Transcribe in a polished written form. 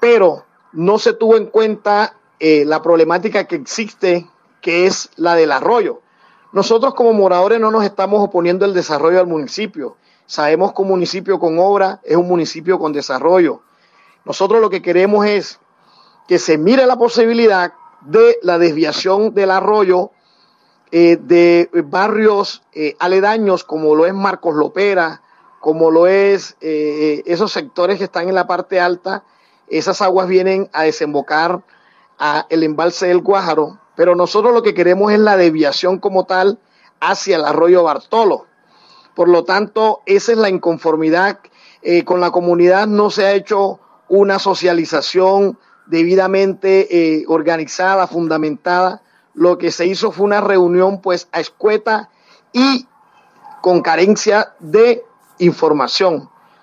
pero no se tuvo en cuenta la problemática que existe, que es la del arroyo. Nosotros como moradores no nos estamos oponiendo al desarrollo del municipio. Sabemos que un municipio con obra es un municipio con desarrollo. Nosotros lo que queremos es que se mire la posibilidad de la desviación del arroyo de barrios aledaños como lo es Marcos Lopera, como lo es esos sectores que están en la parte alta. Esas aguas vienen a desembocar a el embalse del Guájaro, pero nosotros lo que queremos es la desviación como tal hacia el arroyo Bartolo. Por lo tanto, esa es la inconformidad. Con la comunidad no se ha hecho una socialización debidamente organizada, fundamentada. Lo que se hizo fue una reunión pues a escueta y con carencia de información.